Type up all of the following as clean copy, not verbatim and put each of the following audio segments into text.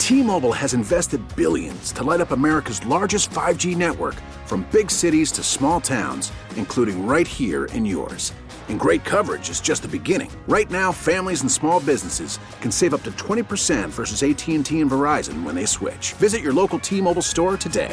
T-Mobile has invested billions to light up America's largest 5G network, from big cities to small towns, including right here in yours. And great coverage is just the beginning. Right now, families and small businesses can save up to 20% versus AT&T and Verizon when they switch. Visit your local T-Mobile store today.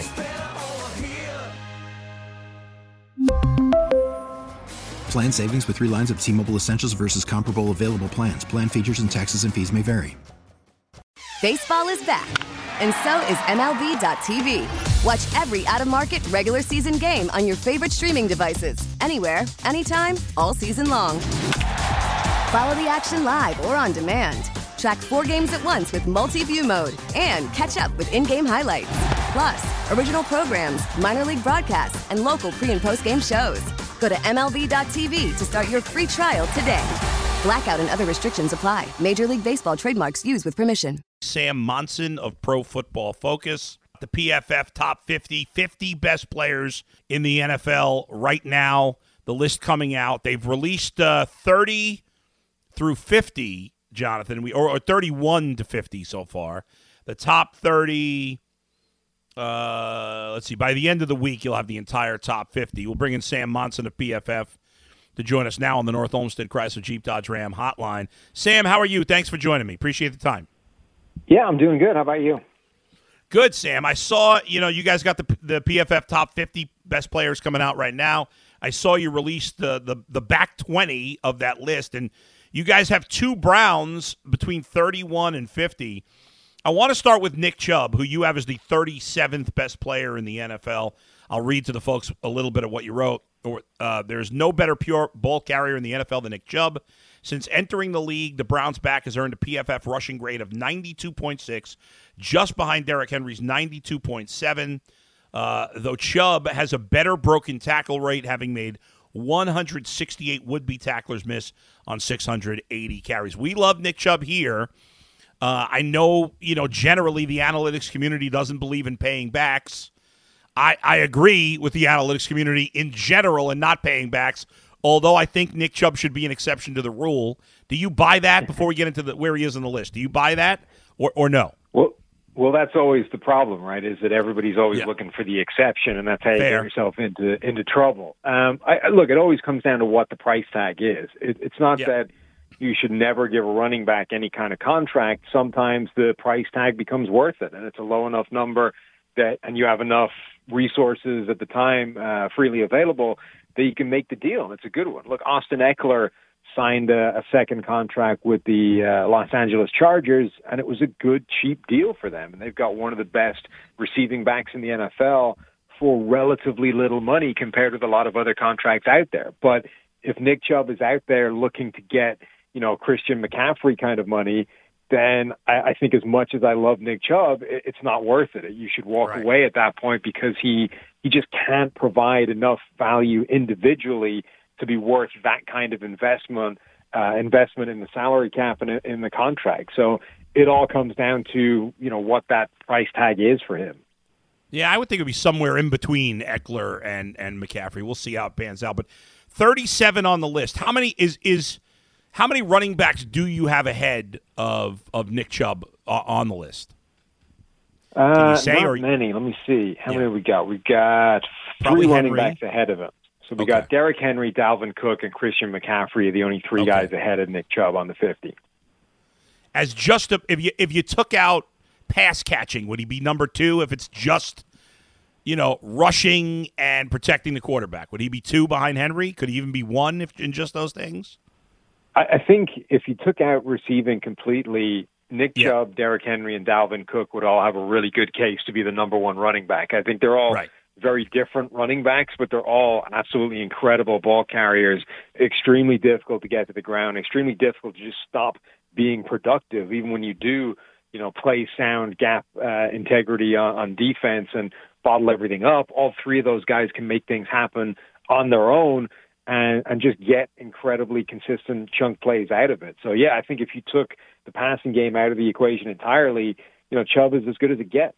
Plan savings with 3 lines of T-Mobile Essentials versus comparable available plans. Plan features and taxes and fees may vary. Baseball is back, and so is MLB.tv. Watch every out-of-market regular season game on your favorite streaming devices, anywhere, anytime, all season long. Follow the action live or on demand. Track 4 games at once with multi-view mode and catch up with in-game highlights. Plus, original programs, minor league broadcasts, and local pre- and post-game shows. Go to MLB.tv to start your free trial today. Blackout and other restrictions apply. Major League Baseball trademarks used with permission. Sam Monson of Pro Football Focus. The PFF top 50 best players in the NFL right now. The list coming out. They've released 30 through 50, Jonathan, or 31 to 50 so far. The top 30, let's see, by the end of the week, you'll have the entire top 50. We'll bring in Sam Monson of PFF to join us now on the North Olmsted Chrysler Jeep Dodge Ram hotline. Sam, how are you? Thanks for joining me. Appreciate the time. Yeah, I'm doing good. How about you? Good, Sam. I saw, you guys got the PFF top 50 best players coming out right now. I saw you release the back 20 of that list, and you guys have 2 Browns between 31 and 50. I want to start with Nick Chubb, who you have as the 37th best player in the NFL. I'll read to the folks a little bit of what you wrote. There's no better pure ball carrier in the NFL than Nick Chubb. Since entering the league, the Browns' back has earned a PFF rushing grade of 92.6, just behind Derrick Henry's 92.7. Though Chubb has a better broken tackle rate, having made 168 would-be tacklers miss on 680 carries. We love Nick Chubb here. I know, generally the analytics community doesn't believe in paying backs. I agree with the analytics community in general and not paying backs, although I think Nick Chubb should be an exception to the rule. Do you buy that before we get into where he is on the list? Do you buy that or no? Well, that's always the problem, right, is that everybody's always looking for the exception, and that's how you get yourself into trouble. Look, it always comes down to what the price tag is. It's not that you should never give a running back any kind of contract. Sometimes the price tag becomes worth it, and it's a low enough number and you have enough resources at the time freely available that you can make the deal, and it's a good one. Look, Austin Eckler signed a second contract with the Los Angeles Chargers, and it was a good, cheap deal for them. And they've got one of the best receiving backs in the NFL for relatively little money compared with a lot of other contracts out there. But if Nick Chubb is out there looking to get, Christian McCaffrey kind of money, then I think as much as I love Nick Chubb, it's not worth it. You should walk away at that point because he just can't provide enough value individually to be worth that kind of investment in the salary cap and in the contract. So it all comes down to, what that price tag is for him. Yeah, I would think it would be somewhere in between Eckler and McCaffrey. We'll see how it pans out. But 37 on the list. How many how many running backs do you have ahead of Nick Chubb on the list? Can you say, not many. Let me see. How many we got? We got Probably 3 running Henry. backs ahead of him. So we got Derrick Henry, Dalvin Cook, and Christian McCaffrey are the only 3 guys ahead of Nick Chubb on the 50. As just if you took out pass catching, would he be number 2? If it's just rushing and protecting the quarterback, would he be 2 behind Henry? Could he even be 1 if in just those things? I think if you took out receiving completely, Nick Chubb, Derrick Henry, and Dalvin Cook would all have a really good case to be the number 1 running back. I think they're all very different running backs, but they're all absolutely incredible ball carriers, extremely difficult to get to the ground, extremely difficult to just stop being productive, even when you do, play sound gap integrity on defense and bottle everything up. All 3 of those guys can make things happen on their own and just get incredibly consistent chunk plays out of it. So, I think if you took the passing game out of the equation entirely, Chubb is as good as it gets.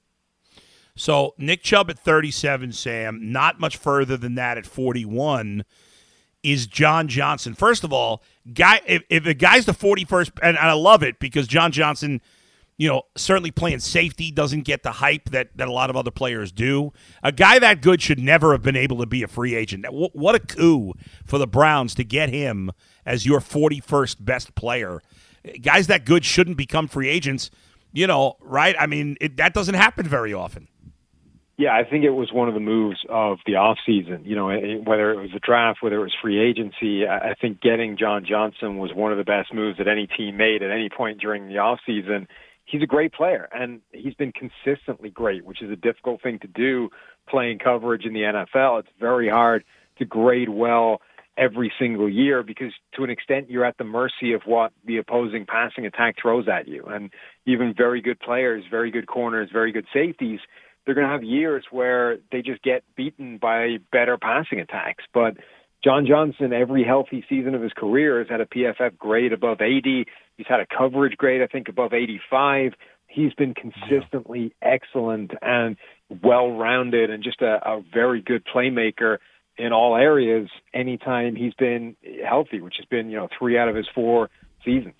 So Nick Chubb at 37, Sam, not much further than that at 41 is John Johnson. First of all, if a guy's the 41st, and I love it because John Johnson, certainly playing safety doesn't get the hype that a lot of other players do. A guy that good should never have been able to be a free agent. What a coup for the Browns to get him as your 41st best player. Guys that good shouldn't become free agents, right? I mean, that doesn't happen very often. Yeah, I think it was one of the moves of the offseason, whether it was the draft, whether it was free agency. I think getting John Johnson was one of the best moves that any team made at any point during the offseason. He's a great player, and he's been consistently great, which is a difficult thing to do playing coverage in the NFL. It's very hard to grade well every single year because to an extent you're at the mercy of what the opposing passing attack throws at you. And even very good players, very good corners, very good safeties, they're going to have years where they just get beaten by better passing attacks. But John Johnson, every healthy season of his career, has had a PFF grade above 80. He's had a coverage grade, I think, above 85. He's been consistently excellent and well-rounded and just a very good playmaker in all areas anytime he's been healthy, which has been, 3 out of his 4 seasons.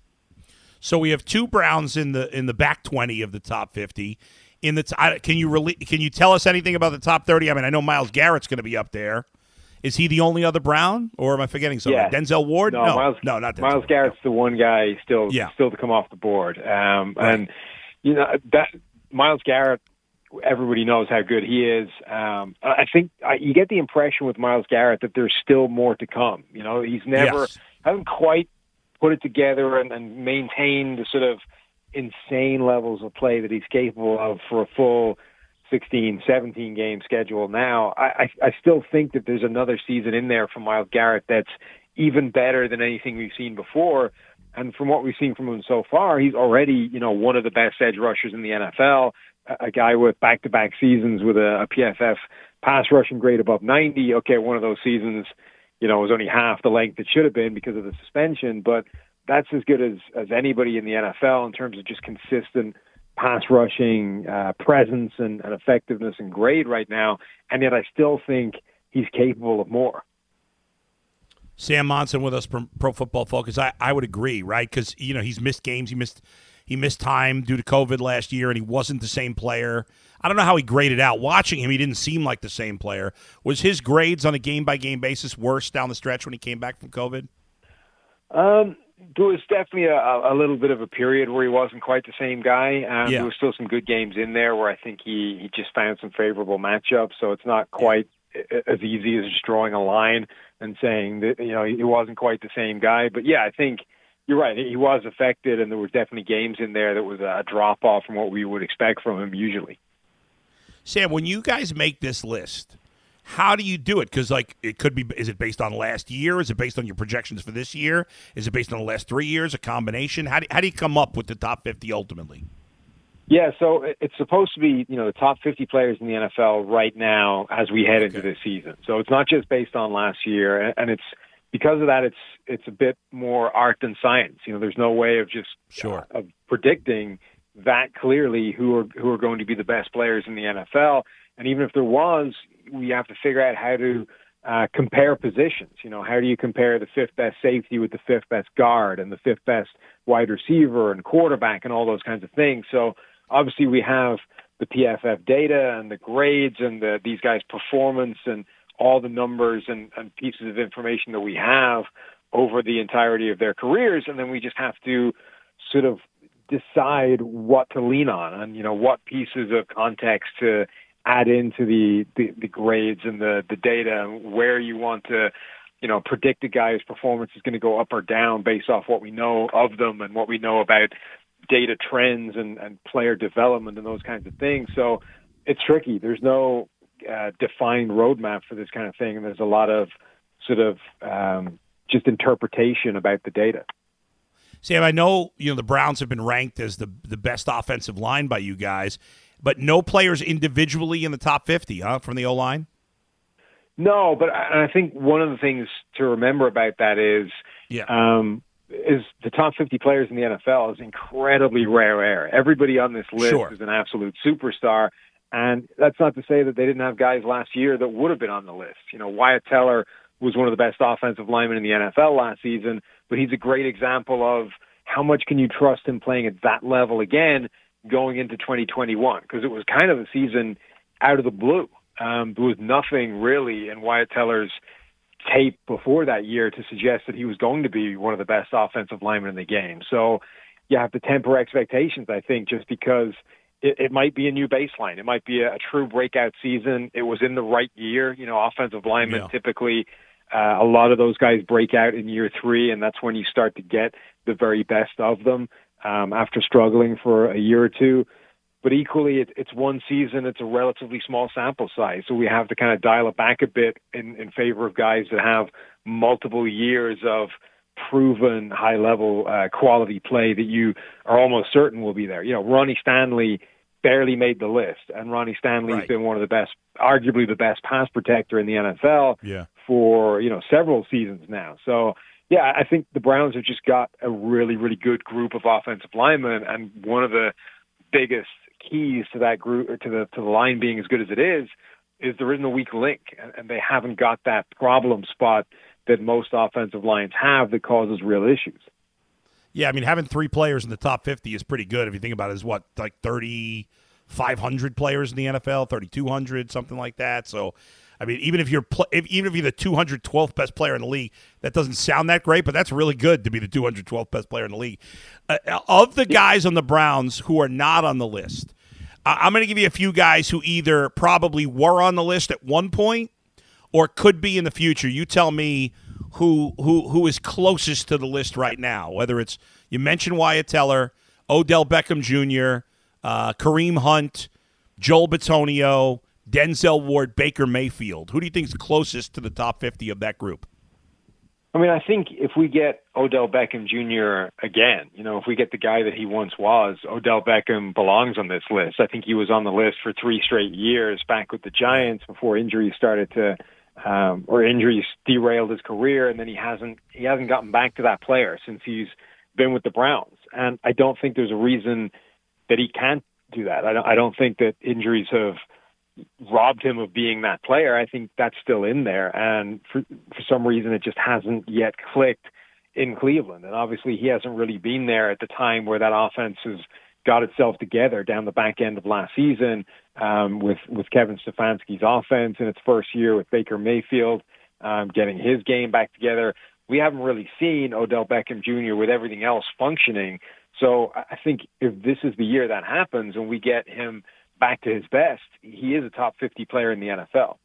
So we have 2 Browns in the back 20 of the top 50. Can you tell us anything about the top 30? I mean, I know Myles Garrett's going to be up there. Is he the only other Brown, or am I forgetting something? Yeah. Denzel Ward? No, not Denzel. Myles Garrett's the one guy still to come off the board. Right. And that Myles Garrett, everybody knows how good he is. I think you get the impression with Myles Garrett that there's still more to come. He's never hasn't quite put it together and maintained the sort of insane levels of play that he's capable of for a full 16, 17 game schedule now. I still think that there's another season in there from Myles Garrett that's even better than anything we've seen before. And from what we've seen from him so far, he's already, one of the best edge rushers in the NFL, a guy with back-to-back seasons with a PFF pass rushing grade above 90. Okay, one of those seasons, was only half the length it should have been because of the suspension, but that's as good as anybody in the NFL in terms of just consistent pass rushing presence and effectiveness and grade right now. And yet I still think he's capable of more. Sam Monson with us from Pro Football Focus. I would agree, right? Because, he's missed games. He missed time due to COVID last year, and he wasn't the same player. I don't know how he graded out. Watching him, he didn't seem like the same player. Was his grades on a game-by-game basis worse down the stretch when he came back from COVID? There was definitely a little bit of a period where he wasn't quite the same guy. There was still some good games in there where I think he just found some favorable matchups, so it's not quite as easy as just drawing a line and saying that, he wasn't quite the same guy. But, I think you're right. He was affected, and there were definitely games in there that was a drop-off from what we would expect from him usually. Sam, when you guys make this list, how do you do it? Because, it could be, is it based on last year? Is it based on your projections for this year? Is it based on the last 3 years, a combination? How do you come up with the top 50 ultimately? Yeah, so it's supposed to be, the top 50 players in the NFL right now as we head into this season. So it's not just based on last year, and it's because of that, it's a bit more art than science. There's no way of just of predicting that clearly who are going to be the best players in the NFL. And even if there was, we have to figure out how to compare positions. How do you compare the 5th best safety with the 5th best guard and the 5th best wide receiver and quarterback and all those kinds of things? So obviously we have the PFF data and the grades and these guys' performance and all the numbers and pieces of information that we have over the entirety of their careers. And then we just have to sort of decide what to lean on and, what pieces of context to add into the grades and the data, and where you want to, predict a guy's performance is going to go up or down based off what we know of them and what we know about data trends and player development and those kinds of things. So it's tricky. There's no defined roadmap for this kind of thing, and there's a lot of sort of just interpretation about the data. Sam, I know the Browns have been ranked as the best offensive line by you guys, but no players individually in the top 50, from the O-line? No, but I think one of the things to remember about that is the top 50 players in the NFL is incredibly rare air. Everybody on this list is an absolute superstar, and that's not to say that they didn't have guys last year that would have been on the list. Wyatt Teller was one of the best offensive linemen in the NFL last season, but he's a great example of how much can you trust him playing at that level again going into 2021? Because it was kind of a season out of the blue. There was nothing really in Wyatt Teller's tape before that year to suggest that he was going to be one of the best offensive linemen in the game. So you have to temper expectations, I think, just because it might be a new baseline. It might be a true breakout season. It was in the right year. Offensive linemen typically, a lot of those guys break out in year 3, and that's when you start to get the very best of them after struggling for a year or two. But equally, it's one season. It's a relatively small sample size. So we have to kind of dial it back a bit in favor of guys that have multiple years of proven high-level quality play that you are almost certain will be there. Ronnie Stanley barely made the list, and Ronnie Stanley's been one of the best, arguably the best pass protector in the NFL for, several seasons now. So, yeah, I think the Browns have just got a really, really good group of offensive linemen, and one of the biggest keys to that group, or to the line being as good as it is there isn't a weak link, and they haven't got that problem spot that most offensive lines have that causes real issues. Yeah, I mean, having 3 players in the top 50 is pretty good if you think about it. Is what, like 3,500 players in the NFL, 3,200, something like that. So, I mean, even if you're the 212th best player in the league, that doesn't sound that great, but that's really good to be the 212th best player in the league. Of the guys on the Browns who are not on the list, I'm going to give you a few guys who either probably were on the list at one point or could be in the future. You tell me who is closest to the list right now, whether it's, you mentioned Wyatt Teller, Odell Beckham Jr., Kareem Hunt, Joel Bitonio, Denzel Ward, Baker Mayfield. Who do you think is closest to the top 50 of that group? I mean, I think if we get Odell Beckham Jr. again, if we get the guy that he once was, Odell Beckham belongs on this list. I think he was on the list for 3 straight years back with the Giants before injuries started to, or injuries derailed his career, and then he hasn't gotten back to that player since he's been with the Browns. And I don't think there's a reason that he can't do that. I don't think that injuries have robbed him of being that player. I think that's still in there, and for some reason it just hasn't yet clicked in Cleveland. And obviously he hasn't really been there at the time where that offense has got itself together down the back end of last season, with Kevin Stefanski's offense in its first year, with Baker Mayfield getting his game back together. We haven't really seen Odell Beckham Jr. with everything else functioning. So I think if this is the year that happens and we get him back to his best, he is a top 50 player in the NFL.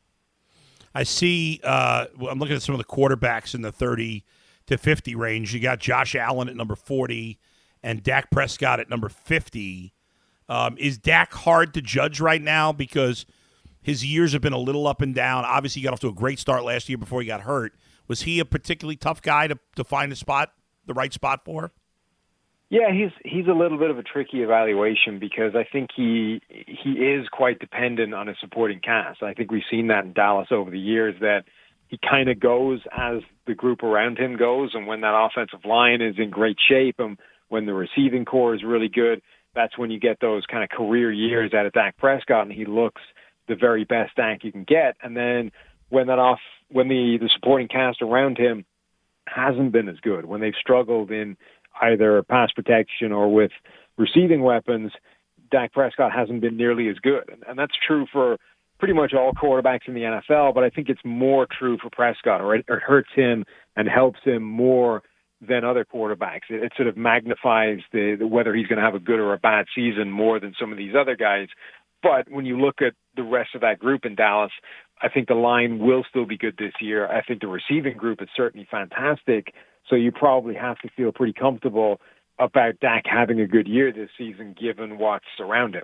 I see, I'm looking at some of the quarterbacks in the 30 to 50 range. You got Josh Allen at number 40 and Dak Prescott at number 50. Is Dak hard to judge right now because his years have been a little up and down? Obviously, he got off to a great start last year before he got hurt. Was he a particularly tough guy to find the right spot for? Yeah, he's a little bit of a tricky evaluation because I think he is quite dependent on his supporting cast. I think we've seen that in Dallas over the years, that he kind of goes as the group around him goes, and when that offensive line is in great shape and when the receiving core is really good, that's when you get those kind of career years out of Dak Prescott, and he looks the very best Dak you can get. And then when the supporting cast around him hasn't been as good, when they've struggled in either pass protection or with receiving weapons, Dak Prescott hasn't been nearly as good. And that's true for pretty much all quarterbacks in the NFL, but I think it's more true for Prescott, or it hurts him and helps him more than other quarterbacks. It sort of magnifies the whether he's going to have a good or a bad season more than some of these other guys. But when you look at the rest of that group in Dallas, I think the line will still be good this year. I think the receiving group is certainly fantastic. So you probably have to feel pretty comfortable about Dak having a good year this season, given what's around him.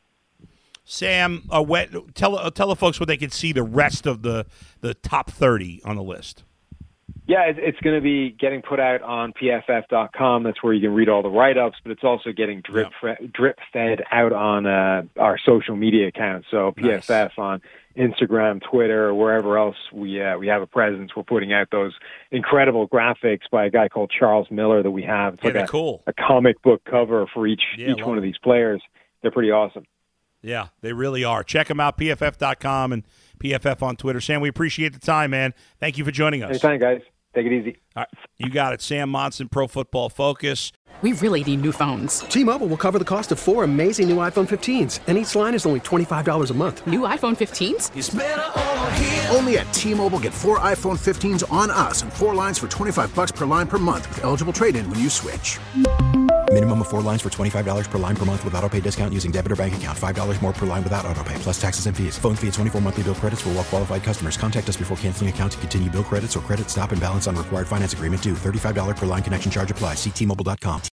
Sam, tell the folks where they can see the rest of the top 30 on the list. Yeah, it's going to be getting put out on PFF.com. That's where you can read all the write-ups, but it's also getting drip-fed out on our social media accounts. So PFF on Instagram, Twitter, wherever else we have a presence. We're putting out those incredible graphics by a guy called Charles Miller that we have. It's like cool. A comic book cover for each one of these players. They're pretty awesome. Yeah, they really are. Check them out, PFF.com and PFF on Twitter. Sam, we appreciate the time, man. Thank you for joining us. Anytime, guys. Take it easy. All right. You got it. Sam Monson, Pro Football Focus. We really need new phones. T-Mobile will cover the cost of 4 amazing new iPhone 15s, and each line is only $25 a month. New iPhone 15s? It's better over here. Only at T-Mobile, get 4 iPhone 15s on us and 4 lines for $25 per line per month with eligible trade-in when you switch. Minimum of 4 lines for $25 per line per month with auto-pay discount using debit or bank account. $5 more per line without auto-pay, plus taxes and fees. Phone fee at 24 monthly bill credits for well-qualified customers. Contact us before canceling account to continue bill credits or credit stop and balance on required finance agreement due. $35 per line connection charge applies. See T-Mobile.com.